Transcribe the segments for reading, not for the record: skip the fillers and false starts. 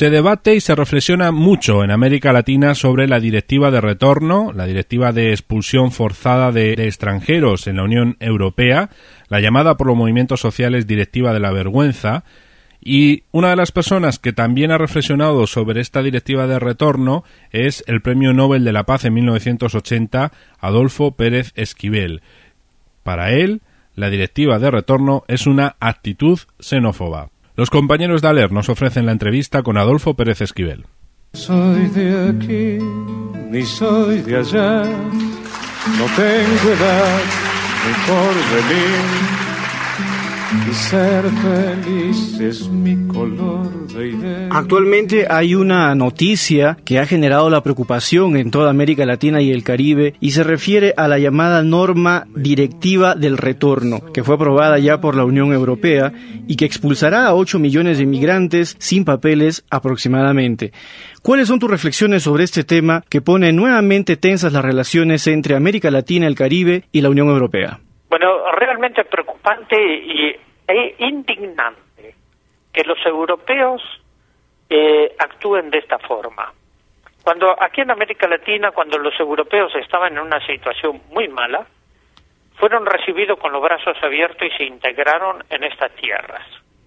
Se debate y se reflexiona mucho en América Latina sobre la directiva de retorno, la directiva de expulsión forzada de extranjeros en la Unión Europea, la llamada por los movimientos sociales directiva de la vergüenza, y una de las personas que también ha reflexionado sobre esta directiva de retorno es el Premio Nobel de la Paz en 1980, Adolfo Pérez Esquivel. Para él, la directiva de retorno es una actitud xenófoba. Los compañeros de ALER nos ofrecen la entrevista con Adolfo Pérez Esquivel. Soy de aquí, ni soy de allá, no tengo edad ni porvenir, y ser feliz es mi color de idea. Actualmente hay una noticia que ha generado la preocupación en toda América Latina y el Caribe y se refiere a la llamada norma directiva del retorno, que fue aprobada ya por la Unión Europea y que expulsará a 8 millones de inmigrantes sin papeles aproximadamente. ¿Cuáles son tus reflexiones sobre este tema que pone nuevamente tensas las relaciones entre América Latina, el Caribe y la Unión Europea? Bueno, realmente preocupante e indignante que los europeos actúen de esta forma. Cuando aquí en América Latina, cuando los europeos estaban en una situación muy mala, fueron recibidos con los brazos abiertos y se integraron en estas tierras.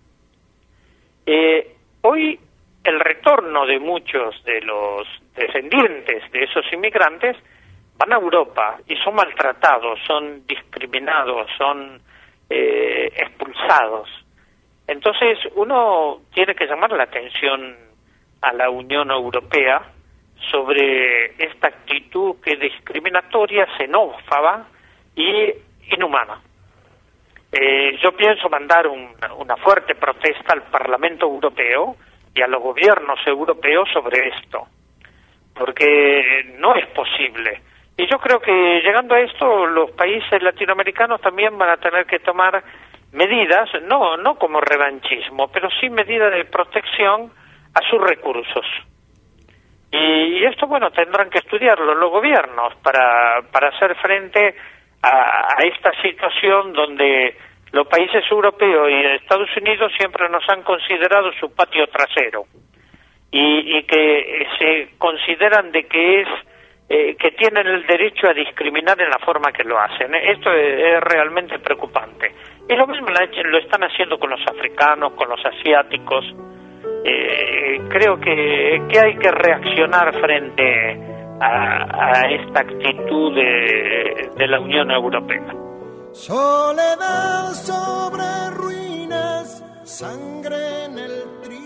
Hoy el retorno de muchos de los descendientes de esos inmigrantes van a Europa y son maltratados, son discriminados, son expulsados. Entonces uno tiene que llamar la atención a la Unión Europea sobre esta actitud que es discriminatoria, xenófoba y inhumana. Yo pienso mandar una fuerte protesta al Parlamento Europeo y a los gobiernos europeos sobre esto, porque no es posible. Y yo creo que llegando a esto, los países latinoamericanos también van a tener que tomar medidas, no como revanchismo, pero sí medidas de protección a sus recursos. Y esto, bueno, tendrán que estudiarlo los gobiernos para hacer frente a esta situación donde los países europeos y Estados Unidos siempre nos han considerado su patio trasero y que se consideran de que que tienen el derecho a discriminar en la forma que lo hacen. Esto es realmente preocupante. Y lo mismo lo están haciendo con los africanos, con los asiáticos. Creo que hay que reaccionar frente a esta actitud de la Unión Europea. Soledad sobre ruinas, sangre en el trigo.